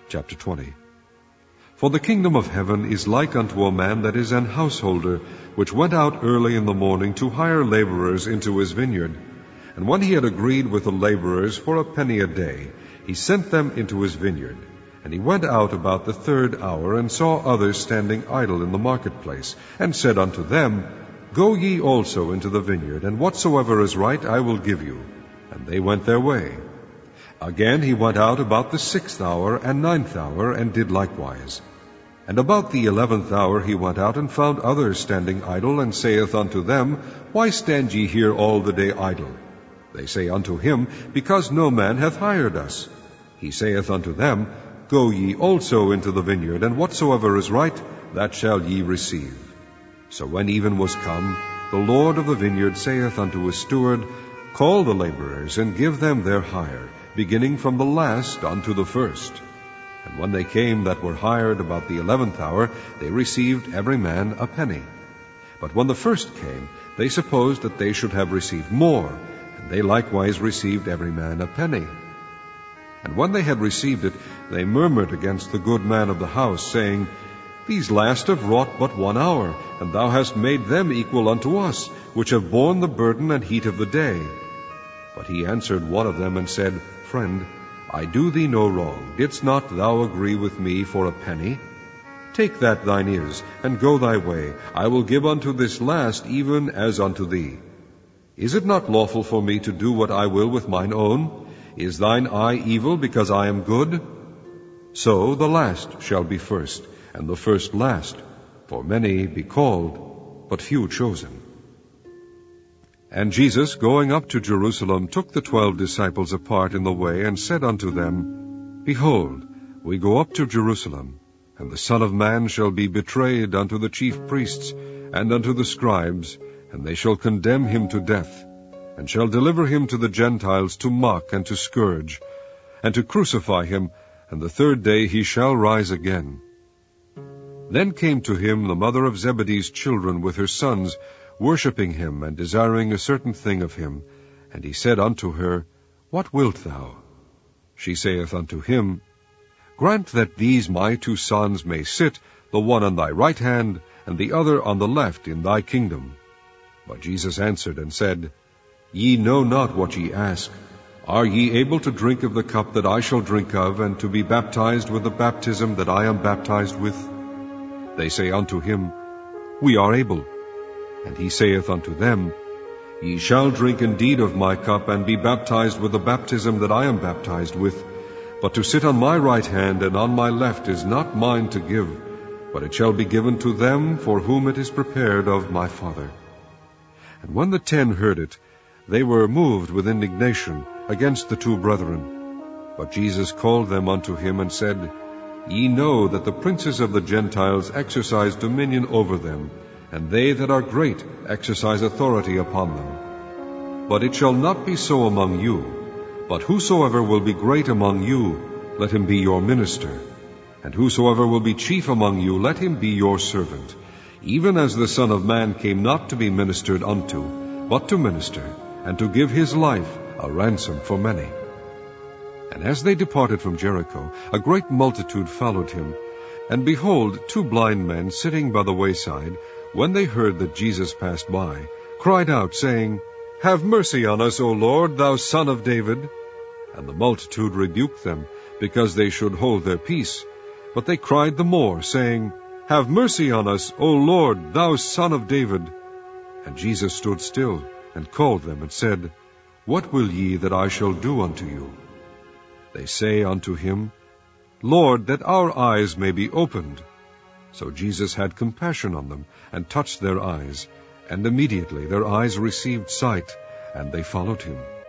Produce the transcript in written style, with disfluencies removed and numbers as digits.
Chapter 20. For the kingdom of heaven is like unto a man that is an householder, which went out early in the morning to hire laborers into his vineyard. And when he had agreed with the laborers for a penny a day, he sent them into his vineyard. And he went out about the 3rd hour, and saw others standing idle in the marketplace, and said unto them, Go ye also into the vineyard, and whatsoever is right I will give you. And they went their way. Again he went out about the 6th hour and 9th hour, and did likewise. And about the 11th hour he went out, and found others standing idle, and saith unto them, Why stand ye here all the day idle? They say unto him, Because no man hath hired us. He saith unto them, Go ye also into the vineyard, and whatsoever is right, that shall ye receive. So when even was come, the Lord of the vineyard saith unto his steward, Call the laborers, and give them their hire, beginning from the last unto the first. And when they came that were hired about the 11th hour, they received every man a penny. But when the first came, they supposed that they should have received more, and they likewise received every man a penny. And when they had received it, they murmured against the good man of the house, saying, These last have wrought but 1 hour, and thou hast made them equal unto us, which have borne the burden and heat of the day. But he answered one of them, and said, Friend, I do thee no wrong. Didst not thou agree with me for a penny? Take that thine is, and go thy way. I will give unto this last even as unto thee. Is it not lawful for me to do what I will with mine own? Is thine eye evil because I am good? So the last shall be first, and the first last. For many be called, but few chosen. And Jesus, going up to Jerusalem, took the 12 disciples apart in the way, and said unto them, Behold, we go up to Jerusalem, and the Son of Man shall be betrayed unto the chief priests and unto the scribes, and they shall condemn him to death, and shall deliver him to the Gentiles to mock and to scourge, and to crucify him, and the 3rd day he shall rise again. Then came to him the mother of Zebedee's children with her sons, worshipping him, and desiring a certain thing of him. And he said unto her, What wilt thou? She saith unto him, Grant that these my 2 sons may sit, the one on thy right hand, and the other on the left, in thy kingdom. But Jesus answered and said, Ye know not what ye ask. Are ye able to drink of the cup that I shall drink of, and to be baptized with the baptism that I am baptized with? They say unto him, We are able. And he saith unto them, Ye shall drink indeed of my cup, and be baptized with the baptism that I am baptized with. But to sit on my right hand and on my left is not mine to give, but it shall be given to them for whom it is prepared of my Father. And when the 10 heard it, they were moved with indignation against the 2 brethren. But Jesus called them unto him, and said, Ye know that the princes of the Gentiles exercise dominion over them, and they that are great exercise authority upon them. But it shall not be so among you. But whosoever will be great among you, let him be your minister. And whosoever will be chief among you, let him be your servant. Even as the Son of Man came not to be ministered unto, but to minister, and to give his life a ransom for many. And as they departed from Jericho, a great multitude followed him. And behold, 2 blind men sitting by the wayside, when they heard that Jesus passed by, cried out, saying, Have mercy on us, O Lord, thou Son of David. And the multitude rebuked them, because they should hold their peace. But they cried the more, saying, Have mercy on us, O Lord, thou Son of David. And Jesus stood still, and called them, and said, What will ye that I shall do unto you? They say unto him, Lord, that our eyes may be opened. So Jesus had compassion on them, and touched their eyes, and immediately their eyes received sight, and they followed him.